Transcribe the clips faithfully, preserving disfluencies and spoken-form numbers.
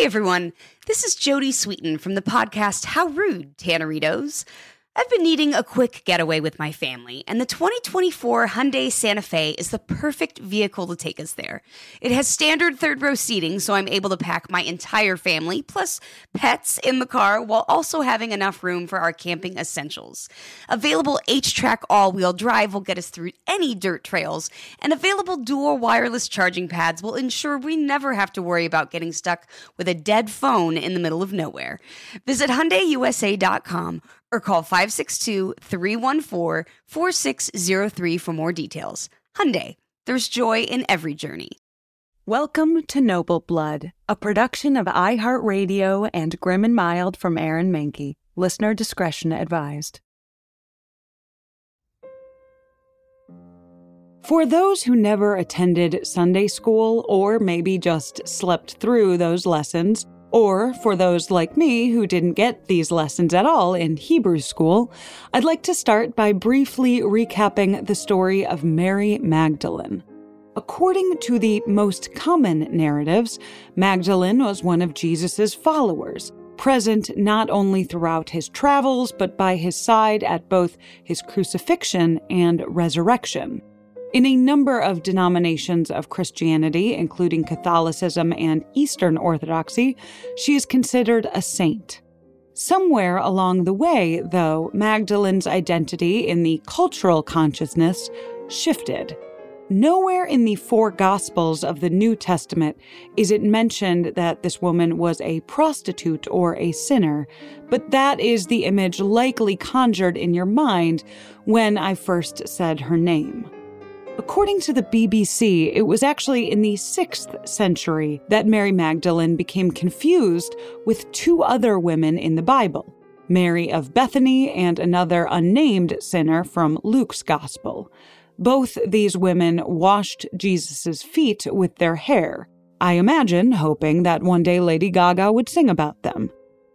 everyone, this is Jodie Sweetin from the podcast How Rude, Tanneritos. I've been needing a quick getaway with my family, and the twenty twenty-four Hyundai Santa Fe is the perfect vehicle to take us there. It has standard third-row seating, so I'm able to pack my entire family, plus pets, in the car, while also having enough room for our camping essentials. Available H-Track all-wheel drive will get us through any dirt trails, and available dual wireless charging pads will ensure we never have to worry about getting stuck with a dead phone in the middle of nowhere. Visit Hyundai U S A dot com or call five six two, three one four, four six zero three for more details. Hyundai, there's joy in every journey. Welcome to Noble Blood, a production of iHeartRadio and Grim and Mild from Aaron Mahnke. Listener discretion advised. For those who never attended Sunday school or maybe just slept through those lessons, or for those like me who didn't get these lessons at all in Hebrew school, I'd like to start by briefly recapping the story of Mary Magdalene. According to the most common narratives, Magdalene was one of Jesus' followers, present not only throughout his travels, but by his side at both his crucifixion and resurrection. In a number of denominations of Christianity, including Catholicism and Eastern Orthodoxy, she is considered a saint. Somewhere along the way, though, Magdalene's identity in the cultural consciousness shifted. Nowhere in the four Gospels of the New Testament is it mentioned that this woman was a prostitute or a sinner, but that is the image likely conjured in your mind when I first said her name. According to the B B C, it was actually in the sixth century that Mary Magdalene became confused with two other women in the Bible, Mary of Bethany and another unnamed sinner from Luke's Gospel. Both these women washed Jesus' feet with their hair, I imagine hoping that one day Lady Gaga would sing about them.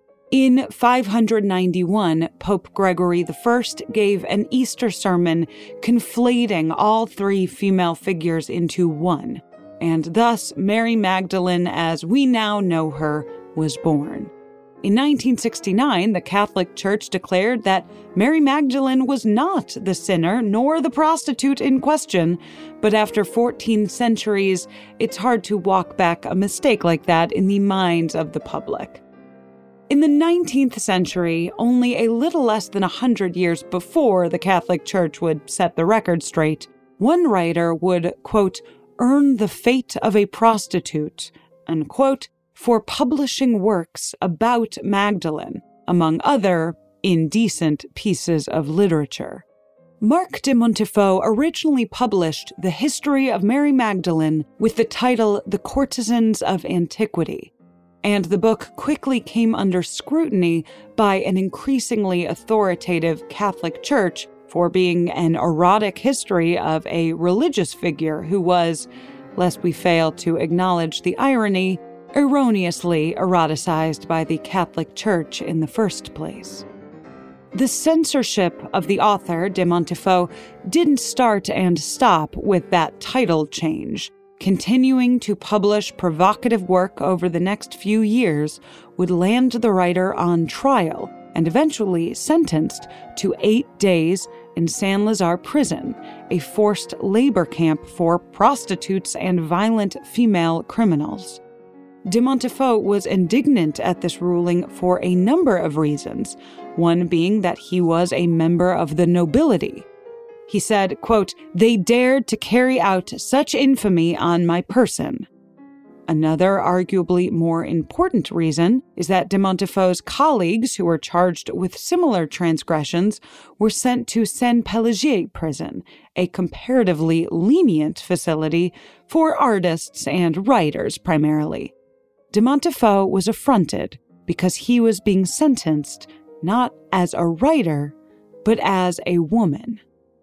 In five hundred ninety-one, Pope Gregory the First gave an Easter sermon conflating all three female figures into one, and thus Mary Magdalene, as we now know her, was born. In nineteen sixty-nine, the Catholic Church declared that Mary Magdalene was not the sinner nor the prostitute in question, but after fourteen centuries, it's hard to walk back a mistake like that in the minds of the public. In the nineteenth century, only a little less than a hundred years before the Catholic Church would set the record straight, one writer would, quote, earn the fate of a prostitute, unquote, for publishing works about Magdalene, among other indecent pieces of literature. Marc de Montefort originally published The History of Mary Magdalene with the title The Courtesans of Antiquity, and the book quickly came under scrutiny by an increasingly authoritative Catholic Church for being an erotic history of a religious figure who was, lest we fail to acknowledge the irony, erroneously eroticized by the Catholic Church in the first place. The censorship of the author, de Montefort, didn't start and stop with that title change. Continuing to publish provocative work over the next few years would land the writer on trial and eventually sentenced to eight days in Saint-Lazare prison, a forced labor camp for prostitutes and violent female criminals. De Montefort was indignant at this ruling for a number of reasons, one being that he was a member of the nobility. He said, quote, they dared to carry out such infamy on my person. Another, arguably more important reason is that de Montefort's colleagues who were charged with similar transgressions were sent to Saint-Pélagier prison, a comparatively lenient facility for artists and writers primarily. De Montefort was affronted because he was being sentenced not as a writer, but as a woman.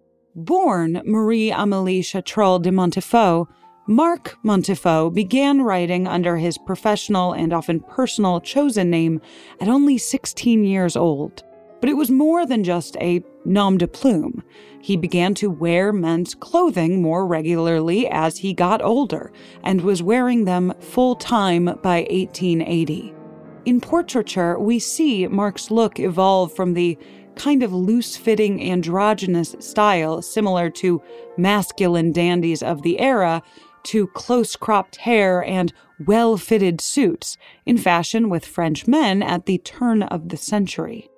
Born Marie-Amélie Chatrol de Montefort, Marc Montefort began writing under his professional and often personal chosen name at only sixteen years old. But it was more than just a nom de plume. He began to wear men's clothing more regularly as he got older, and was wearing them full-time by eighteen eighty. In portraiture, we see Mark's look evolve from the kind of loose-fitting androgynous style similar to masculine dandies of the era to close-cropped hair and well-fitted suits, in fashion with French men at the turn of the century.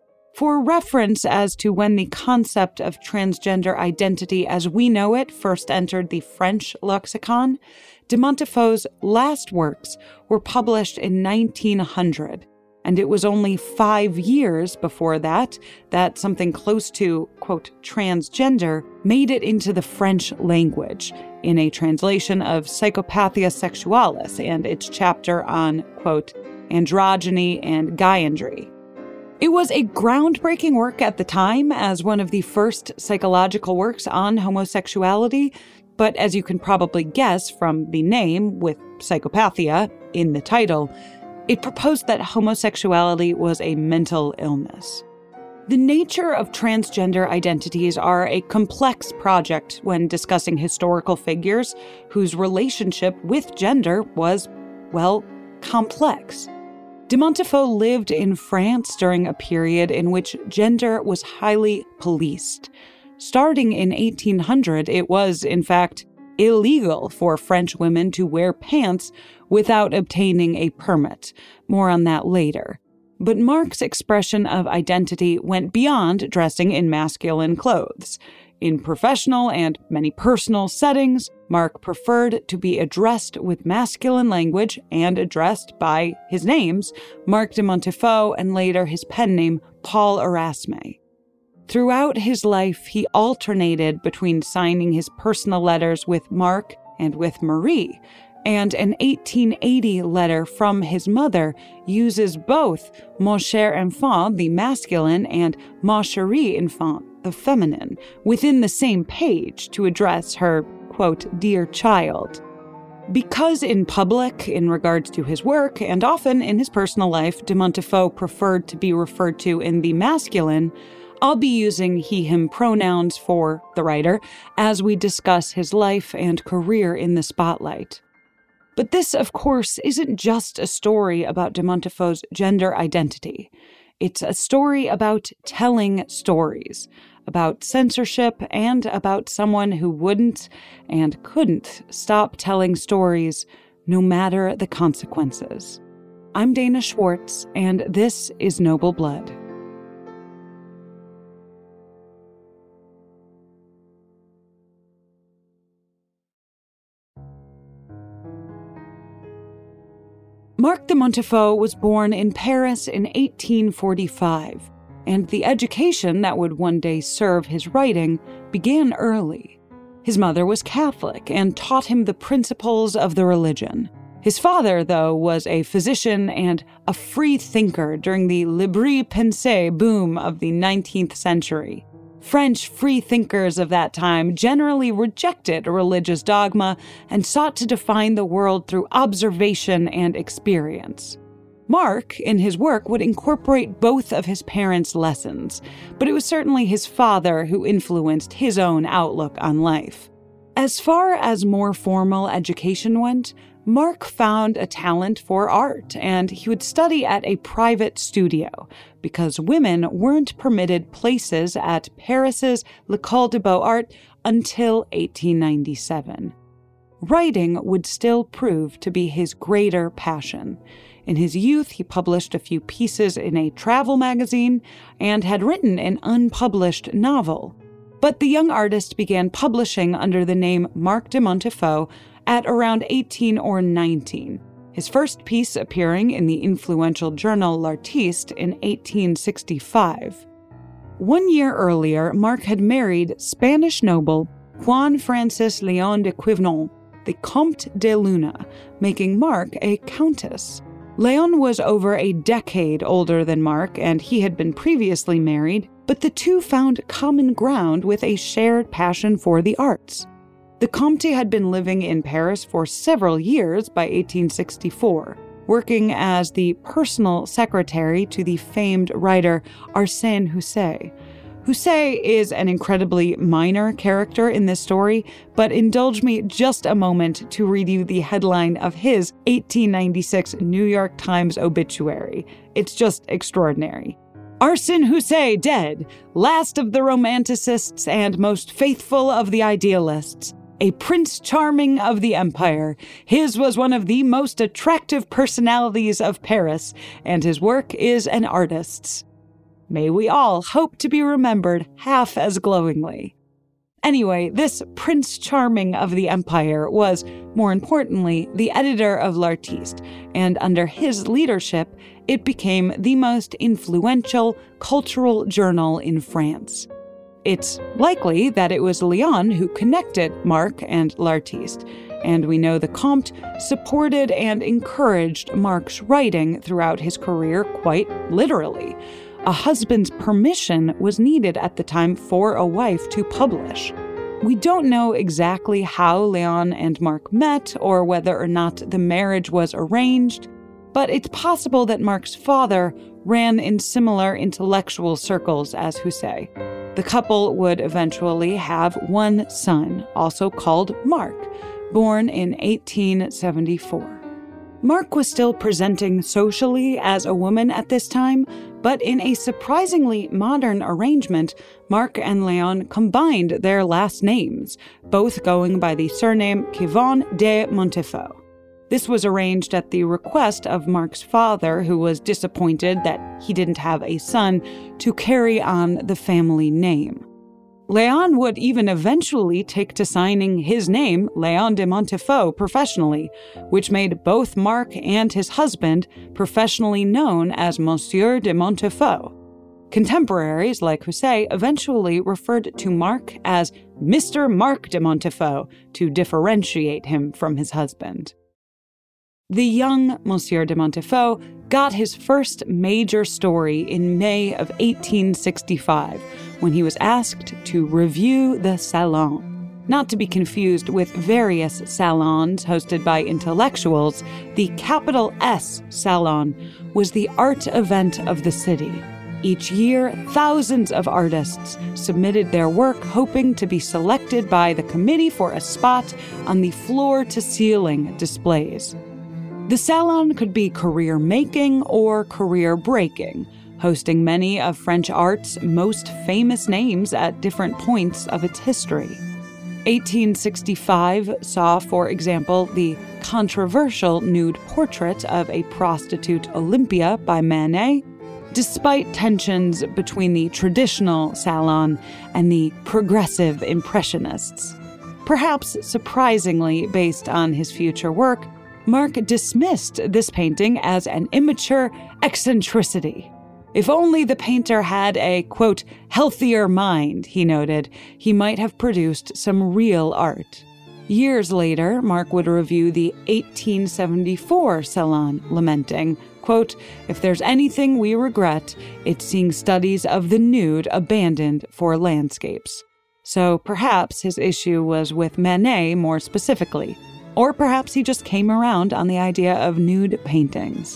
For reference as to when the concept of transgender identity as we know it first entered the French lexicon, de Montefo's last works were published in nineteen hundred, and it was only five years before that that something close to, quote, transgender made it into the French language in a translation of Psychopathia Sexualis and its chapter on, quote, androgyny and gayandry. It was a groundbreaking work at the time as one of the first psychological works on homosexuality, but as you can probably guess from the name, with psychopathia in the title, it proposed that homosexuality was a mental illness. The nature of transgender identities are a complex project when discussing historical figures whose relationship with gender was, well, complex. De Montefo lived in France during a period in which gender was highly policed. Starting in eighteen hundred, it was, in fact, illegal for French women to wear pants without obtaining a permit. More on that later. But Mark's expression of identity went beyond dressing in masculine clothes. In professional and many personal settings, Mark preferred to be addressed with masculine language and addressed by his names, Mark de Montefo, and later his pen name, Paul Erasme. Throughout his life, he alternated between signing his personal letters with Mark and with Marie, and an eighteen eighty letter from his mother uses both Mon cher enfant, the masculine, and Ma chérie enfant, the feminine, within the same page to address her, quote, dear child. Because in public, in regards to his work, and often in his personal life, de Montefo preferred to be referred to in the masculine, I'll be using he-him pronouns for the writer as we discuss his life and career in the spotlight. But this, of course, isn't just a story about de Montefo's gender identity. It's a story about telling stories, about censorship, and about someone who wouldn't and couldn't stop telling stories no matter the consequences. I'm Dana Schwartz, and this is Noble Blood. Mark de Montefo was born in Paris in eighteen forty-five, and the education that would one day serve his writing began early. His mother was Catholic and taught him the principles of the religion. His father, though, was a physician and a free thinker during the libre pensée boom of the nineteenth century. French free thinkers of that time generally rejected religious dogma and sought to define the world through observation and experience. Mark, in his work, would incorporate both of his parents' lessons, but it was certainly his father who influenced his own outlook on life. As far as more formal education went, Mark found a talent for art, and he would study at a private studio, because women weren't permitted places at Paris's L'École des Beaux-Arts until eighteen ninety-seven. Writing would still prove to be his greater passion. In his youth, he published a few pieces in a travel magazine and had written an unpublished novel. But the young artist began publishing under the name Mark de Montefo at around eighteen or nineteen, his first piece appearing in the influential journal L'Artiste in eighteen sixty-five. One year earlier, Mark had married Spanish noble Juan Francis León de Quivnon, the Comte de Luna, making Mark a countess. León was over a decade older than Mark, and he had been previously married, but the two found common ground with a shared passion for the arts. The Comte had been living in Paris for several years by eighteen sixty-four. working as the personal secretary to the famed writer Arsène Houssaye. Houssaye is an incredibly minor character in this story, but indulge me just a moment to read you the headline of his eighteen ninety-six New York Times obituary. It's just extraordinary. Arsène Houssaye dead, last of the romanticists and most faithful of the idealists. A Prince Charming of the Empire. His was one of the most attractive personalities of Paris, and his work is an artist's. May we all hope to be remembered half as glowingly. Anyway, this Prince Charming of the Empire was, more importantly, the editor of L'Artiste, and under his leadership, it became the most influential cultural journal in France. It's likely that it was Léon who connected Marc and L'Artiste, and we know the Comte supported and encouraged Marc's writing throughout his career quite literally. A husband's permission was needed at the time for a wife to publish. We don't know exactly how Léon and Marc met or whether or not the marriage was arranged, but it's possible that Marc's father ran in similar intellectual circles as Houssaye. The couple would eventually have one son, also called Marc, born in eighteen seventy-four. Marc was still presenting socially as a woman at this time, but in a surprisingly modern arrangement, Marc and Léon combined their last names, both going by the surname Quevin de Montefort. This was arranged at the request of Marc's father, who was disappointed that he didn't have a son to carry on the family name. Léon would even eventually take to signing his name, Léon de Montefort, professionally, which made both Marc and his husband professionally known as Monsieur de Montefort. Contemporaries like Houssaye eventually referred to Marc as Mister Marc de Montefort to differentiate him from his husband. The young Monsieur de Montefort got his first major story in May of eighteen sixty-five, when he was asked to review the Salon. Not to be confused with various salons hosted by intellectuals, the capital S Salon was the art event of the city. Each year, thousands of artists submitted their work hoping to be selected by the committee for a spot on the floor-to-ceiling displays. The Salon could be career-making or career-breaking, hosting many of French art's most famous names at different points of its history. eighteen sixty-five saw, for example, the controversial nude portrait of a prostitute Olympia by Manet, despite tensions between the traditional Salon and the progressive Impressionists. Perhaps surprisingly, based on his future work, Marc dismissed this painting as an immature eccentricity. If only the painter had a, quote, healthier mind, he noted, he might have produced some real art. Years later, Marc would review the eighteen seventy-four Salon, lamenting, quote, if there's anything we regret, it's seeing studies of the nude abandoned for landscapes. So perhaps his issue was with Manet more specifically. Or perhaps he just came around on the idea of nude paintings.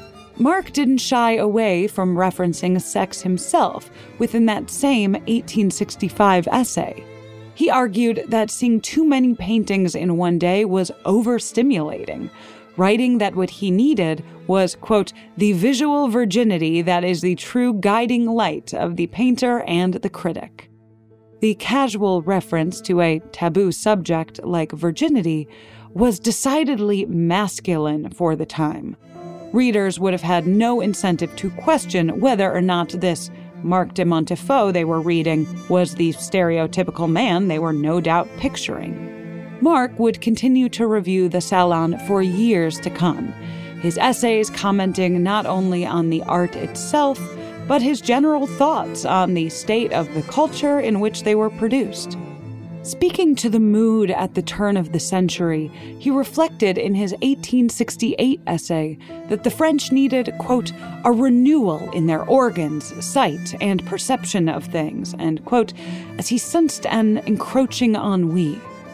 Marc didn't shy away from referencing sex himself within that same eighteen sixty-five essay. He argued that seeing too many paintings in one day was overstimulating, writing that what he needed was, quote, the visual virginity that is the true guiding light of the painter and the critic. The casual reference to a taboo subject like virginity was decidedly masculine for the time. Readers would have had no incentive to question whether or not this Marc de Montefort they were reading was the stereotypical man they were no doubt picturing. Marc would continue to review the Salon for years to come, his essays commenting not only on the art itself, but his general thoughts on the state of the culture in which they were produced. Speaking to the mood at the turn of the century, he reflected in his eighteen sixty-eight essay that the French needed, quote, a renewal in their organs, sight, and perception of things, and, quote, as he sensed an encroaching ennui.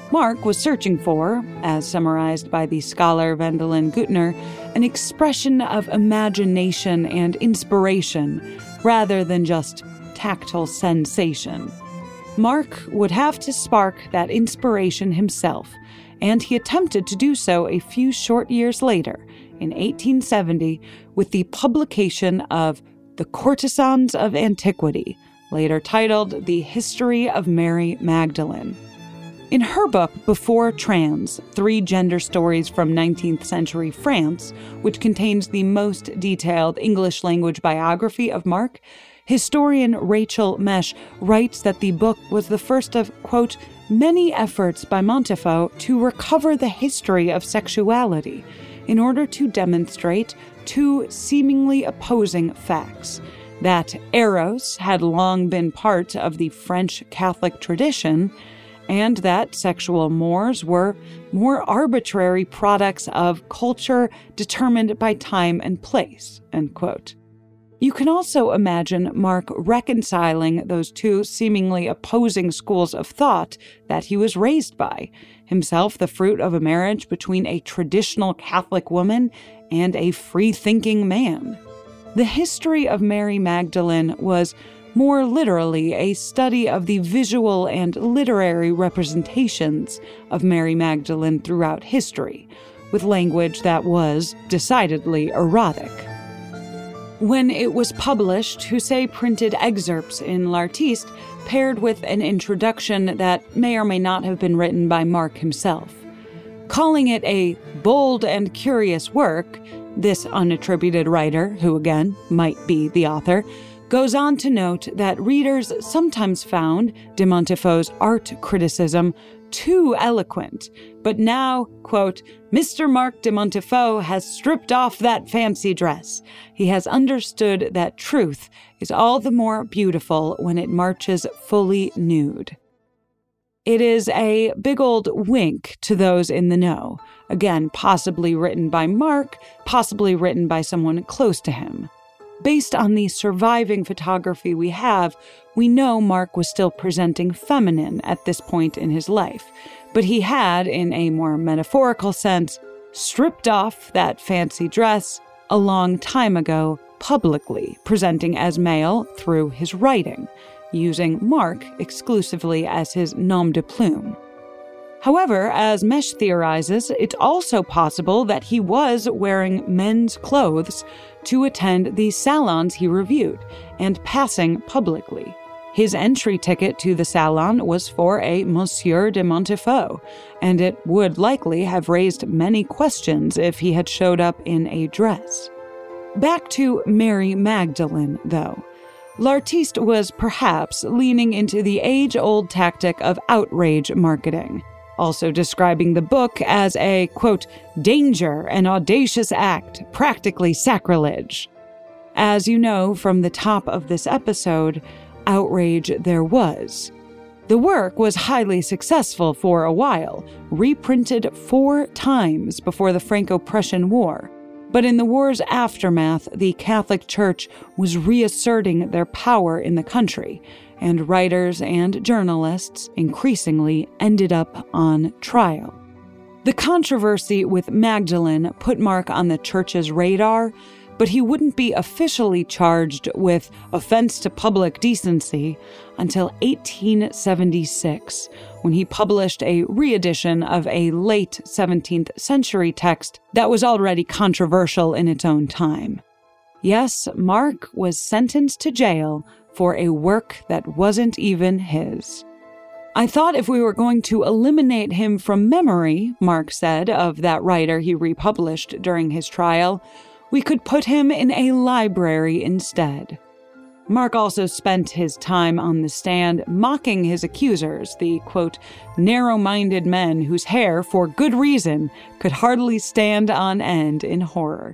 Mark was searching for, as summarized by the scholar Wendelin Gutner, an expression of imagination and inspiration rather than just tactile sensation. Mark would have to spark that inspiration himself, and he attempted to do so a few short years later, in eighteen seventy, with the publication of The Courtesans of Antiquity, later titled The History of Mary Magdalene. In her book, Before Trans, Three Gender Stories from nineteenth Century France, which contains the most detailed English-language biography of Mark, historian Rachel Mesh writes that the book was the first of, quote, many efforts by Montefort to recover the history of sexuality in order to demonstrate two seemingly opposing facts: that eros had long been part of the French Catholic tradition, and that sexual mores were more arbitrary products of culture determined by time and place, end quote. You can also imagine Mark reconciling those two seemingly opposing schools of thought that he was raised by, himself the fruit of a marriage between a traditional Catholic woman and a free-thinking man. The history of Mary Magdalene was more literally a study of the visual and literary representations of Mary Magdalene throughout history, with language that was decidedly erotic. When it was published, Houssaye printed excerpts in L'Artiste paired with an introduction that may or may not have been written by Mark himself. Calling it a bold and curious work, this unattributed writer, who again might be the author, goes on to note that readers sometimes found de Montefort's art criticism too eloquent, but now, quote, Mister Mark de Montefort has stripped off that fancy dress. He has understood that truth is all the more beautiful when it marches fully nude. It is a big old wink to those in the know, again, possibly written by Mark, possibly written by someone close to him. Based on the surviving photography we have, we know Mark was still presenting feminine at this point in his life, but he had, in a more metaphorical sense, stripped off that fancy dress a long time ago, publicly, presenting as male through his writing, using Mark exclusively as his nom de plume. However, as Mesh theorizes, it's also possible that he was wearing men's clothes to attend the salons he reviewed and passing publicly. His entry ticket to the salon was for a Monsieur de Montefort, and it would likely have raised many questions if he had showed up in a dress. Back to Mary Magdalene, though. L'Artiste was perhaps leaning into the age-old tactic of outrage marketing, also describing the book as a, quote, danger, an audacious act, practically sacrilege. As you know from the top of this episode, outrage there was. The work was highly successful for a while, reprinted four times before the Franco-Prussian War. But in the war's aftermath, the Catholic Church was reasserting their power in the country, and writers and journalists increasingly ended up on trial. The controversy with Magdalene put Mark on the church's radar, but he wouldn't be officially charged with offense to public decency until eighteen seventy-six, when he published a reedition of a late seventeenth century text that was already controversial in its own time. Yes, Mark was sentenced to jail for a work that wasn't even his. I thought if we were going to eliminate him from memory, Mark said of that writer he republished during his trial, we could put him in a library instead. Mark also spent his time on the stand mocking his accusers, the, quote, narrow-minded men whose hair, for good reason, could hardly stand on end in horror.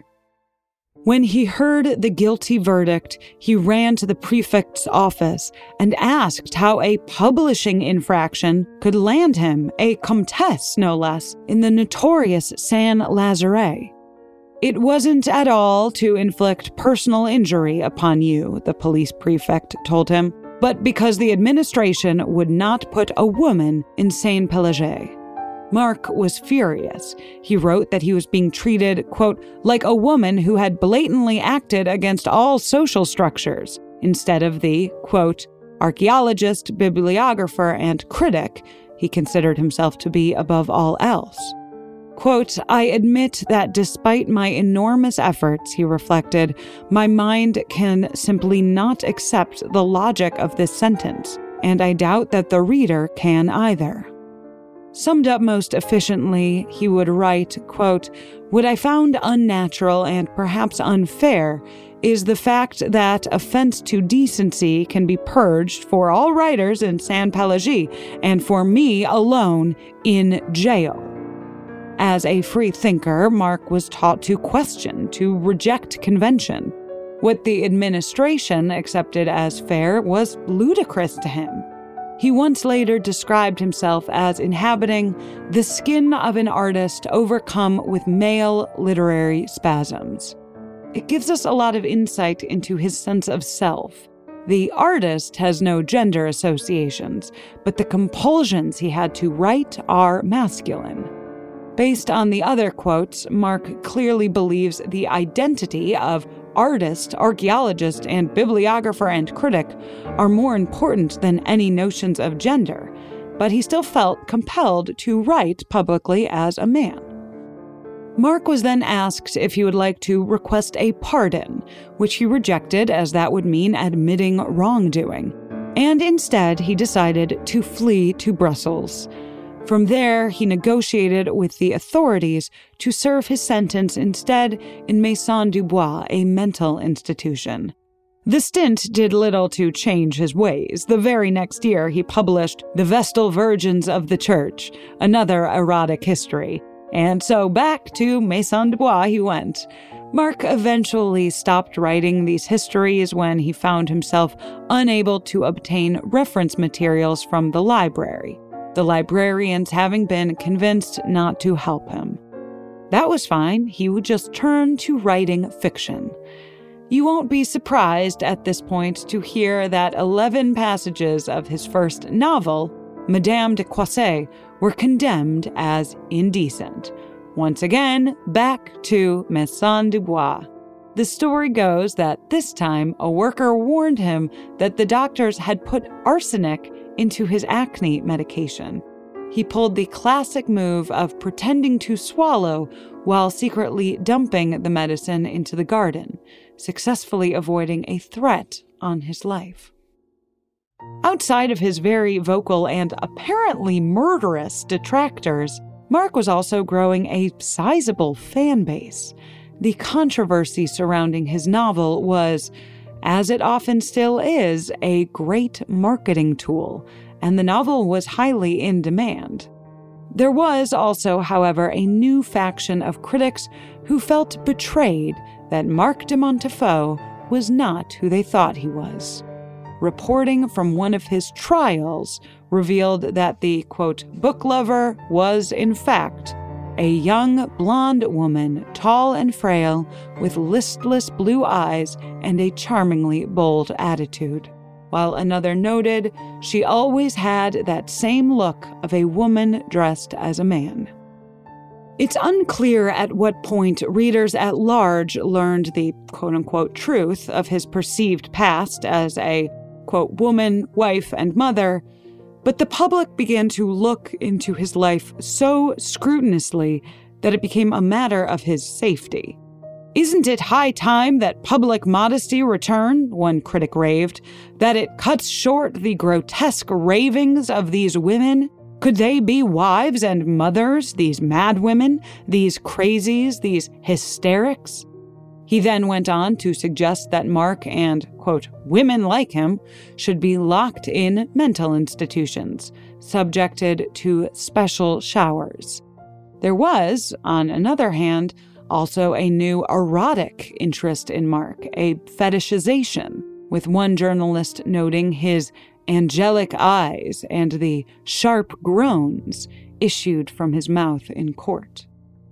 When he heard the guilty verdict, he ran to the prefect's office and asked how a publishing infraction could land him, a comtesse no less, in the notorious Saint-Lazare. It wasn't at all to inflict personal injury upon you, the police prefect told him, but because the administration would not put a woman in Saint-Pelagier. Mark was furious. He wrote that he was being treated, quote, like a woman who had blatantly acted against all social structures, instead of the, quote, archaeologist, bibliographer, and critic he considered himself to be above all else. Quote, I admit that despite my enormous efforts, he reflected, my mind can simply not accept the logic of this sentence, and I doubt that the reader can either. Summed up most efficiently, he would write, quote, what I found unnatural and perhaps unfair is the fact that offense to decency can be purged for all writers in Saint-Pélagie and for me alone in jail. As a free thinker, Mark was taught to question, to reject convention. What the administration accepted as fair was ludicrous to him. He once later described himself as inhabiting the skin of an artist overcome with male literary spasms. It gives us a lot of insight into his sense of self. The artist has no gender associations, but the compulsions he had to write are masculine. Based on the other quotes, Mark clearly believes the identity of artist, archaeologist, and bibliographer and critic are more important than any notions of gender, but he still felt compelled to write publicly as a man. Mark was then asked if he would like to request a pardon, which he rejected as that would mean admitting wrongdoing, and instead he decided to flee to Brussels. From there, he negotiated with the authorities to serve his sentence instead in Maison du Bois, a mental institution. The stint did little to change his ways. The very next year, he published The Vestal Virgins of the Church, another erotic history. And so back to Maison du Bois he went. Mark eventually stopped writing these histories when he found himself unable to obtain reference materials from the library, the librarians having been convinced not to help him. That was fine. He would just turn to writing fiction. You won't be surprised at this point to hear that eleven passages of his first novel, Madame de Cossé, were condemned as indecent. Once again, back to Maison du Bois. The story goes that this time a worker warned him that the doctors had put arsenic into his acne medication. He pulled the classic move of pretending to swallow while secretly dumping the medicine into the garden, successfully avoiding a threat on his life. Outside of his very vocal and apparently murderous detractors, Mark was also growing a sizable fan base. The controversy surrounding his novel was, as it often still is, a great marketing tool, and the novel was highly in demand. There was also, however, a new faction of critics who felt betrayed that Mark de Montefort was not who they thought he was. Reporting from one of his trials revealed that the, quote, book lover was, in fact, a young blonde woman, tall and frail, with listless blue eyes and a charmingly bold attitude. While another noted, she always had that same look of a woman dressed as a man. It's unclear at what point readers at large learned the quote-unquote truth of his perceived past as a, quote, woman, wife, and mother, but the public began to look into his life so scrupulously that it became a matter of his safety. Isn't it high time that public modesty return, one critic raved, that it cuts short the grotesque ravings of these women? Could they be wives and mothers, these madwomen, these crazies, these hysterics? He then went on to suggest that Mark and, quote, women like him should be locked in mental institutions, subjected to special showers. There was, on another hand, also a new erotic interest in Mark, a fetishization, with one journalist noting his angelic eyes and the sharp groans issued from his mouth in court.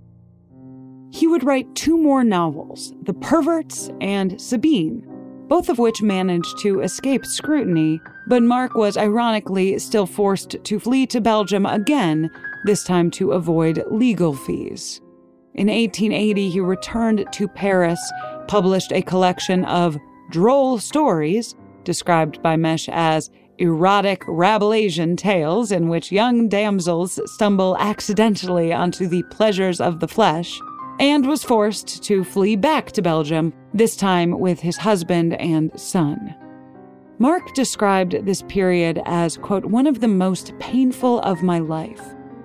He would write two more novels, The Perverts and Sabine, both of which managed to escape scrutiny, but Mark was ironically still forced to flee to Belgium again this time to avoid legal fees. In eighteen eighty, he returned to Paris, published a collection of droll stories, described by Mesh as erotic Rabelaisian tales in which young damsels stumble accidentally onto the pleasures of the flesh, and was forced to flee back to Belgium, this time with his husband and son. Mark described this period as, quote, one of the most painful of my life.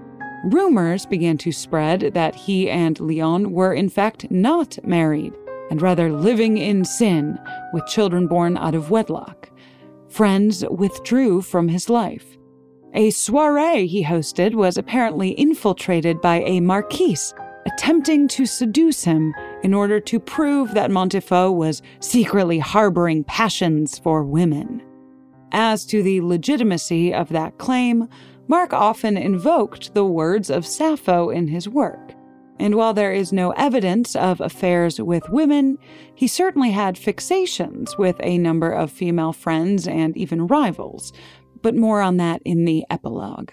Rumors began to spread that he and Leon were in fact not married, and rather living in sin, with children born out of wedlock. Friends withdrew from his life. A soirée he hosted was apparently infiltrated by a marquise, attempting to seduce him in order to prove that Montefort was secretly harboring passions for women. As to the legitimacy of that claim, Mark often invoked the words of Sappho in his work. And while there is no evidence of affairs with women, he certainly had fixations with a number of female friends and even rivals, but more on that in the epilogue.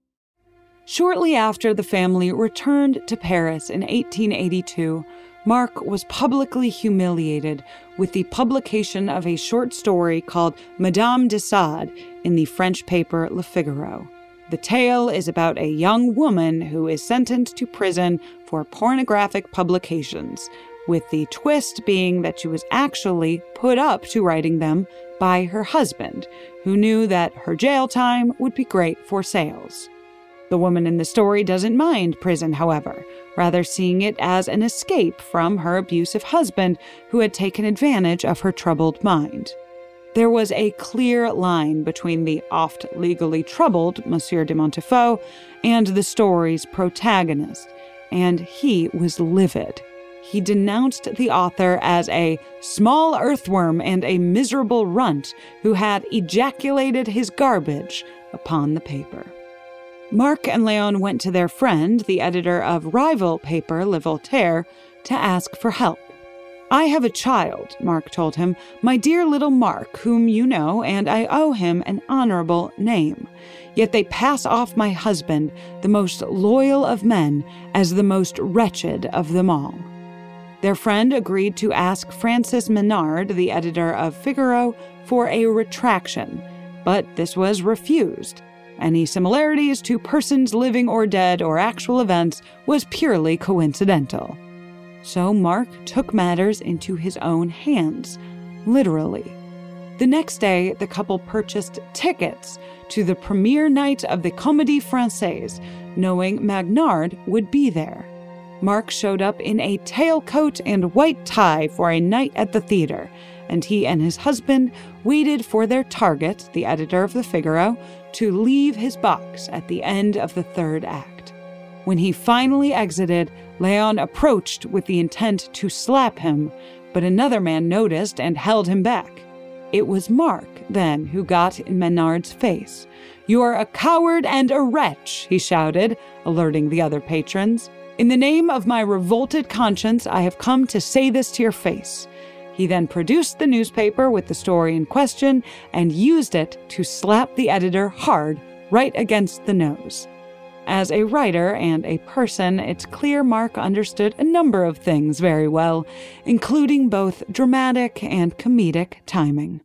Shortly after the family returned to Paris in eighteen eighty-two, Mark was publicly humiliated with the publication of a short story called Madame de Sade in the French paper Le Figaro. The tale is about a young woman who is sentenced to prison for pornographic publications, with the twist being that she was actually put up to writing them by her husband, who knew that her jail time would be great for sales. The woman in the story doesn't mind prison, however, rather seeing it as an escape from her abusive husband who had taken advantage of her troubled mind. There was a clear line between the oft legally troubled Monsieur de Montefort and the story's protagonist, and he was livid. He denounced the author as a small earthworm and a miserable runt who had ejaculated his garbage upon the paper. Mark and Leon went to their friend, the editor of rival paper Le Voltaire, to ask for help. I have a child, Mark told him, my dear little Mark, whom you know, and I owe him an honorable name. Yet they pass off my husband, the most loyal of men, as the most wretched of them all. Their friend agreed to ask Francis Menard, the editor of Figaro, for a retraction, but this was refused. Any similarities to persons living or dead or actual events was purely coincidental. So Mark took matters into his own hands, literally. The next day, the couple purchased tickets to the premiere night of the Comédie Française, knowing Magnard would be there. Mark showed up in a tailcoat and white tie for a night at the theater, and he and his husband waited for their target, the editor of the Figaro, to leave his box at the end of the third act. When he finally exited, Leon approached with the intent to slap him, but another man noticed and held him back. It was Mark, then, who got in Menard's face. "You are a coward and a wretch," he shouted, alerting the other patrons. "In the name of my revolted conscience, I have come to say this to your face." He then produced the newspaper with the story in question and used it to slap the editor hard right against the nose. As a writer and a person, it's clear Mark understood a number of things very well, including both dramatic and comedic timing.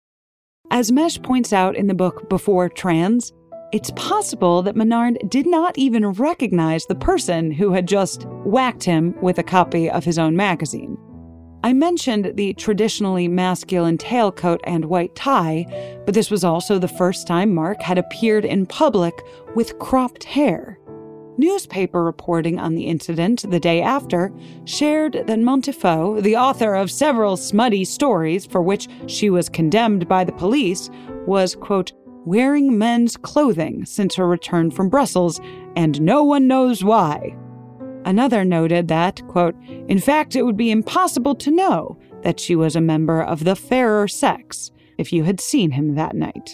As Mesh points out in the book Before Trans, it's possible that Menard did not even recognize the person who had just whacked him with a copy of his own magazine. I mentioned the traditionally masculine tailcoat and white tie, but this was also the first time Mark had appeared in public with cropped hair. Newspaper reporting on the incident the day after shared that Montefort, the author of several smutty stories for which she was condemned by the police, was, quote, wearing men's clothing since her return from Brussels, and no one knows why. Another noted that, quote, in fact, it would be impossible to know that she was a member of the fairer sex if you had seen him that night.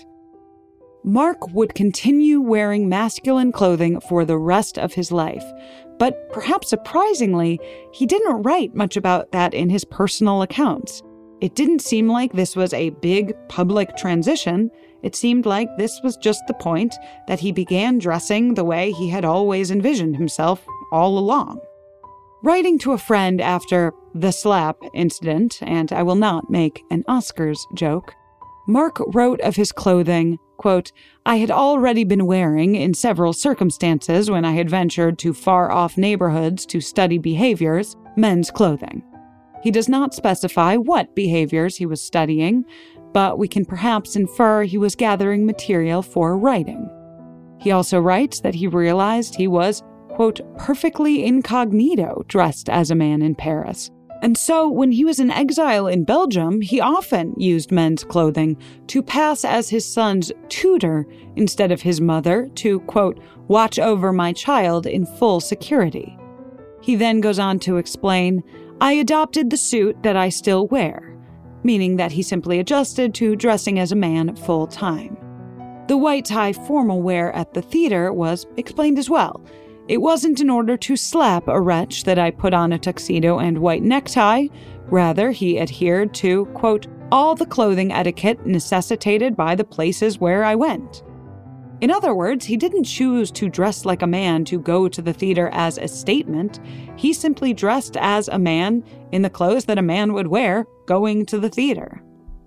Mark would continue wearing masculine clothing for the rest of his life, but perhaps surprisingly, he didn't write much about that in his personal accounts. It didn't seem like this was a big public transition. It seemed like this was just the point that he began dressing the way he had always envisioned himself all along. Writing to a friend after the slap incident, and I will not make an Oscars joke, Mark wrote of his clothing, quote, "I had already been wearing, in several circumstances when I had ventured to far-off neighborhoods to study behaviors, men's clothing." He does not specify what behaviors he was studying, but we can perhaps infer he was gathering material for writing. He also writes that he realized he was, quote, "perfectly incognito dressed as a man in Paris." And so, when he was in exile in Belgium, he often used men's clothing to pass as his son's tutor instead of his mother to, quote, "watch over my child in full security." He then goes on to explain, "I adopted the suit that I still wear," meaning that he simply adjusted to dressing as a man full time. The white tie formal wear at the theater was explained as well. "It wasn't in order to slap a wretch that I put on a tuxedo and white necktie. Rather, he adhered to, quote, all the clothing etiquette necessitated by the places where I went." In other words, he didn't choose to dress like a man to go to the theater as a statement. He simply dressed as a man in the clothes that a man would wear going to the theater.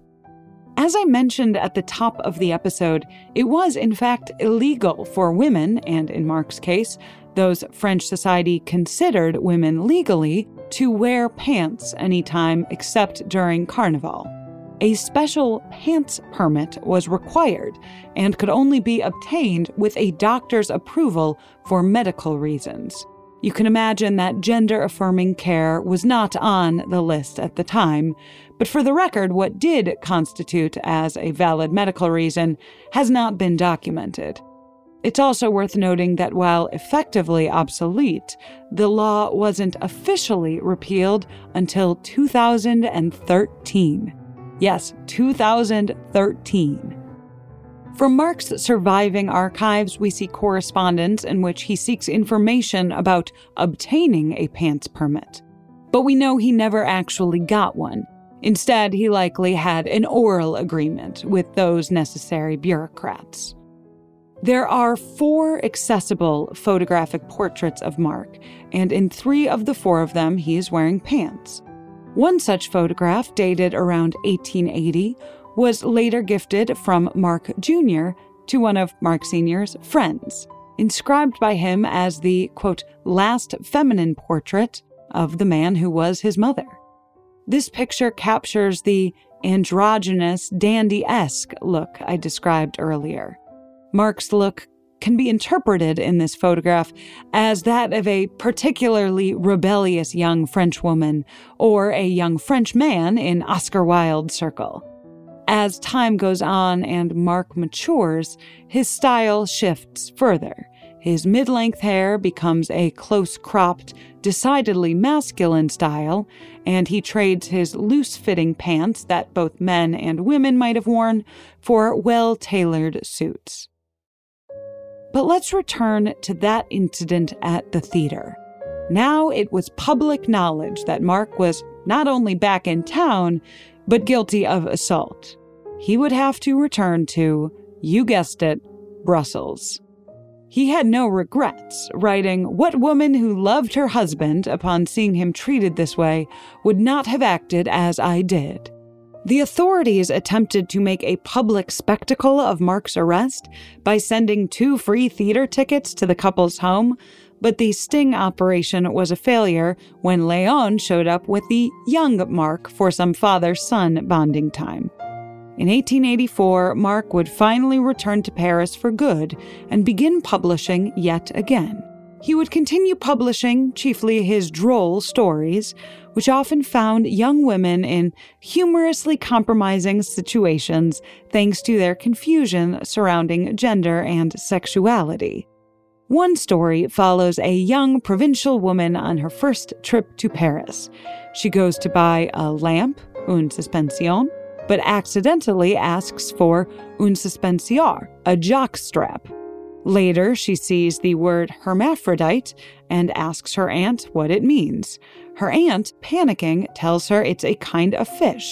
As I mentioned at the top of the episode, it was in fact illegal for women, and in Mark's case, those French society considered women legally, to wear pants anytime except during Carnival. A special pants permit was required and could only be obtained with a doctor's approval for medical reasons. You can imagine that gender-affirming care was not on the list at the time, but for the record, what did constitute as a valid medical reason has not been documented. It's also worth noting that while effectively obsolete, the law wasn't officially repealed until two thousand thirteen. Yes, two thousand thirteen. From Mark's surviving archives, we see correspondence in which he seeks information about obtaining a pants permit. But we know he never actually got one. Instead, he likely had an oral agreement with those necessary bureaucrats. There are four accessible photographic portraits of Mark, and in three of the four of them, he is wearing pants. One such photograph, dated around eighteen eighty, was later gifted from Mark Junior to one of Mark Senior's friends, inscribed by him as the, quote, last feminine portrait of the man who was his mother. This picture captures the androgynous, dandy-esque look I described earlier. Mark's look can be interpreted in this photograph as that of a particularly rebellious young French woman or a young French man in Oscar Wilde's circle. As time goes on and Mark matures, his style shifts further. His mid-length hair becomes a close-cropped, decidedly masculine style, and he trades his loose-fitting pants that both men and women might have worn for well-tailored suits. But let's return to that incident at the theater. Now it was public knowledge that Mark was not only back in town, but guilty of assault. He would have to return to, you guessed it, Brussels. He had no regrets, writing, "What woman who loved her husband upon seeing him treated this way would not have acted as I did?" The authorities attempted to make a public spectacle of Mark's arrest by sending two free theater tickets to the couple's home, but the sting operation was a failure when Léon showed up with the young Mark for some father-son bonding time. In eighteen eighty-four, Mark would finally return to Paris for good and begin publishing yet again. He would continue publishing chiefly his droll stories, which often found young women in humorously compromising situations thanks to their confusion surrounding gender and sexuality. One story follows a young provincial woman on her first trip to Paris. She goes to buy a lamp, une suspension, but accidentally asks for une suspension, a jockstrap. Later, she sees the word hermaphrodite and asks her aunt what it means. Her aunt, panicking, tells her it's a kind of fish,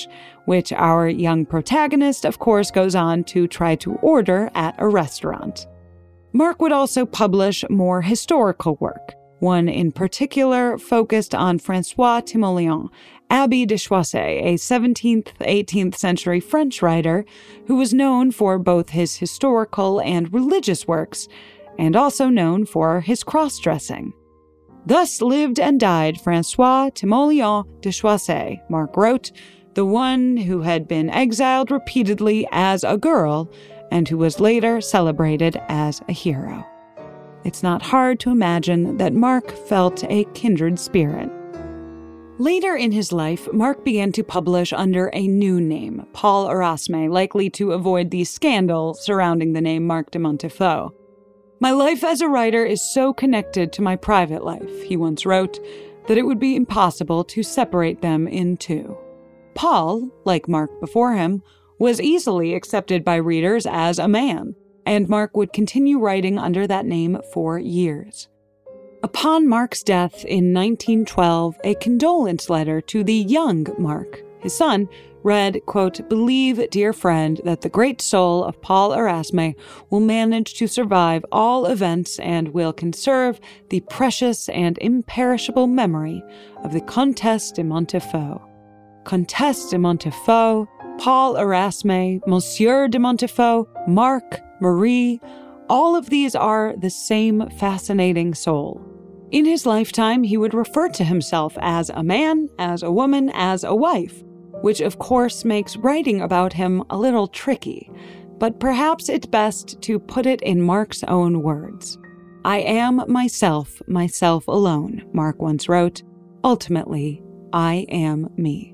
which our young protagonist, of course, goes on to try to order at a restaurant. Mark would also publish more historical work. One in particular focused on François Timoleon, Abbé de Choisy, a seventeenth, eighteenth century French writer who was known for both his historical and religious works, and also known for his cross-dressing. Thus lived and died François Timoleon de Choisy, Mark wrote, the one who had been exiled repeatedly as a girl and who was later celebrated as a hero. It's not hard to imagine that Mark felt a kindred spirit. Later in his life, Mark began to publish under a new name, Paul Erasme, likely to avoid the scandal surrounding the name Mark de Montefiore. "My life as a writer is so connected to my private life," he once wrote, "that it would be impossible to separate them in two." Paul, like Mark before him, was easily accepted by readers as a man, and Mark would continue writing under that name for years. Upon Mark's death in nineteen twelve, a condolence letter to the young Mark, his son, read, quote, "Believe, dear friend, that the great soul of Paul Erasme will manage to survive all events and will conserve the precious and imperishable memory of the Comtesse de Montefiore. Comtesse de Montefiore, Paul Erasme, Monsieur de Montefiore, Mark, Marie, all of these are the same fascinating soul." In his lifetime, he would refer to himself as a man, as a woman, as a wife, which of course makes writing about him a little tricky, but perhaps it's best to put it in Mark's own words. "I am myself, myself alone," Mark once wrote. "Ultimately, I am me."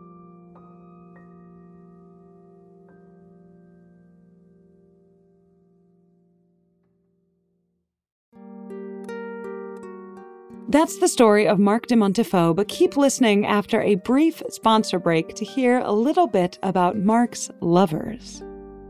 That's the story of Mark de Montefiore, but keep listening after a brief sponsor break to hear a little bit about Mark's lovers.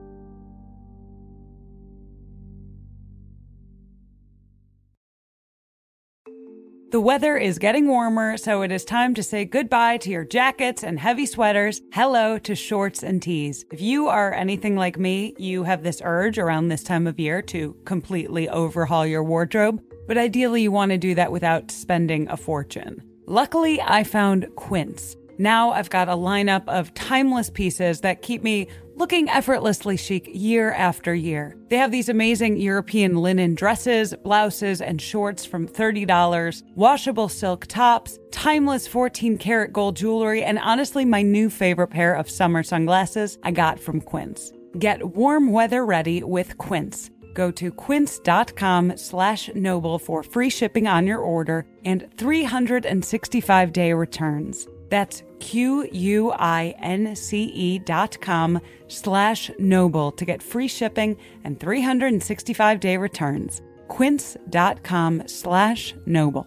The weather is getting warmer, so it is time to say goodbye to your jackets and heavy sweaters. Hello to shorts and tees. If you are anything like me, you have this urge around this time of year to completely overhaul your wardrobe. But ideally, you want to do that without spending a fortune. Luckily, I found Quince. Now I've got a lineup of timeless pieces that keep me looking effortlessly chic year after year. They have these amazing European linen dresses, blouses, and shorts from thirty dollars, washable silk tops, timeless fourteen karat gold jewelry, and honestly, my new favorite pair of summer sunglasses I got from Quince. Get warm weather ready with Quince. Go to quince.com slash noble for free shipping on your order and three hundred sixty-five day returns. That's Q-U-I-N-C-E dot com slash noble to get free shipping and three hundred sixty-five day returns. Quince.com slash noble.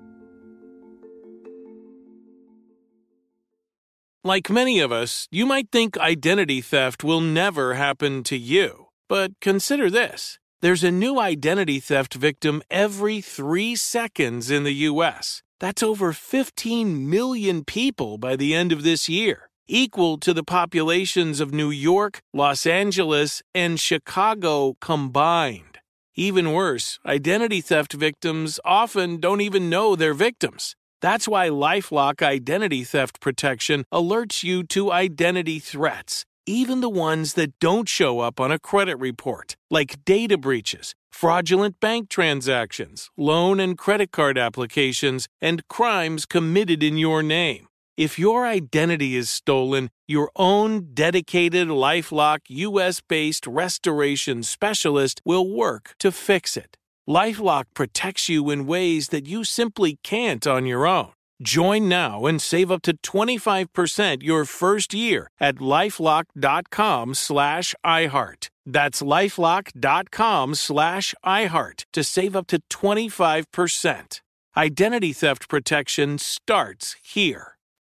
Like many of us, you might think identity theft will never happen to you. But consider this. There's a new identity theft victim every three seconds in the U S. That's over fifteen million people by the end of this year, equal to the populations of New York, Los Angeles, and Chicago combined. Even worse, identity theft victims often don't even know they're victims. That's why LifeLock Identity Theft Protection alerts you to identity threats, even the ones that don't show up on a credit report, like data breaches, fraudulent bank transactions, loan and credit card applications, and crimes committed in your name. If your identity is stolen, your own dedicated LifeLock U S-based restoration specialist will work to fix it. LifeLock protects you in ways that you simply can't on your own. Join now and save up to twenty-five percent your first year at LifeLock.com slash iHeart. That's LifeLock.com slash iHeart to save up to twenty-five percent. Identity theft protection starts here.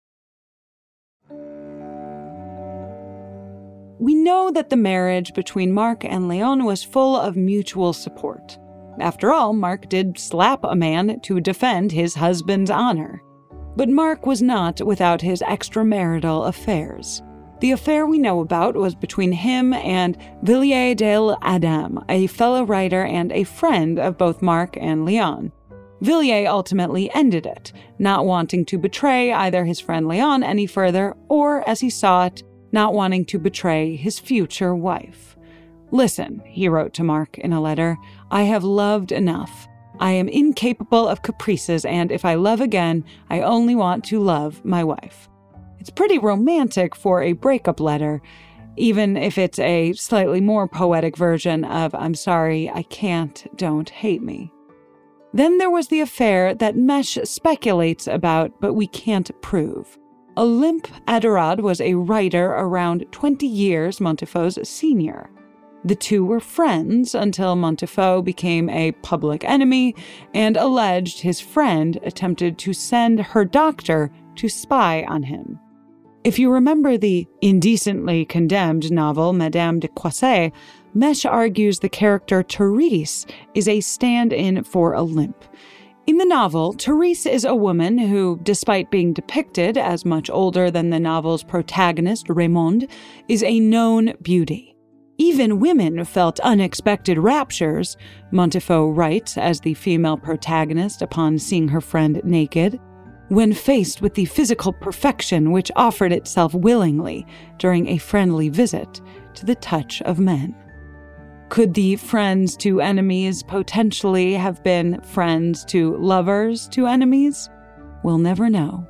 We know that the marriage between Mark and Léon was full of mutual support. After all, Mark did slap a man to defend his husband's honor. But Mark was not without his extramarital affairs. The affair we know about was between him and Villiers de l'Adam, a fellow writer and a friend of both Marc and Léon. Villiers ultimately ended it, not wanting to betray either his friend Léon any further, or, as he saw it, not wanting to betray his future wife. "Listen," he wrote to Marc in a letter, "I have loved enough. I am incapable of caprices, and if I love again, I only want to love my wife." It's pretty romantic for a breakup letter, even if it's a slightly more poetic version of "I'm sorry, I can't, don't hate me." Then there was the affair that Mesh speculates about, but we can't prove. Olympe Aderad was a writer around twenty years Montefo's senior. The two were friends until Montefo became a public enemy and alleged his friend attempted to send her doctor to spy on him. If you remember the indecently condemned novel Madame de Coissé, Mesh argues the character Therese is a stand-in for Olympe. In the novel, Therese is a woman who, despite being depicted as much older than the novel's protagonist, Raymonde, is a known beauty. Even women felt unexpected raptures, Montefo writes as the female protagonist upon seeing her friend naked, when faced with the physical perfection which offered itself willingly during a friendly visit to the touch of men. Could the friends to enemies potentially have been friends to lovers to enemies? We'll never know.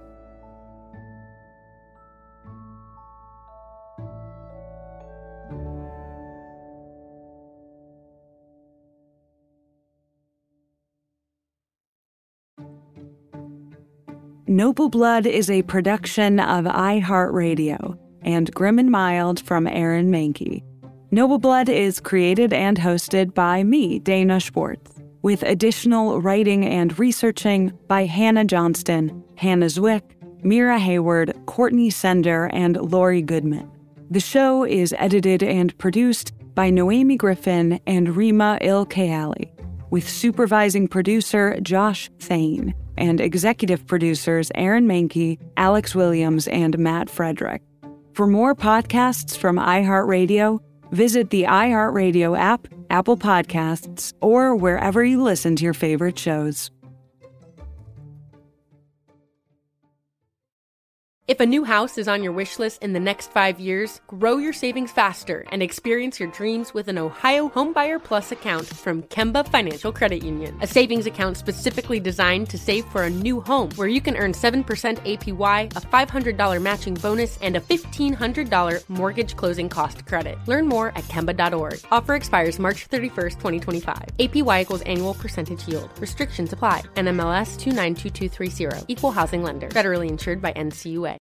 Noble Blood is a production of iHeartRadio and Grim and Mild from Aaron Mahnke. Noble Blood is created and hosted by me, Dana Schwartz, with additional writing and researching by Hannah Johnston, Hannah Zwick, Mira Hayward, Courtney Sender, and Lori Goodman. The show is edited and produced by Noemi Griffin and Rima Il-Kayali, with supervising producer Josh Thane and executive producers Aaron Mahnke, Alex Williams, and Matt Frederick. For more podcasts from iHeartRadio, visit the iHeartRadio app, Apple Podcasts, or wherever you listen to your favorite shows. If a new house is on your wish list in the next five years, grow your savings faster and experience your dreams with an Ohio Homebuyer Plus account from Kemba Financial Credit Union. A savings account specifically designed to save for a new home, where you can earn seven percent A P Y, a five hundred dollars matching bonus, and a fifteen hundred dollars mortgage closing cost credit. Learn more at Kemba dot org. Offer expires March thirty-first, twenty twenty-five. A P Y equals annual percentage yield. Restrictions apply. N M L S two nine two two three zero. Equal housing lender. Federally insured by N C U A.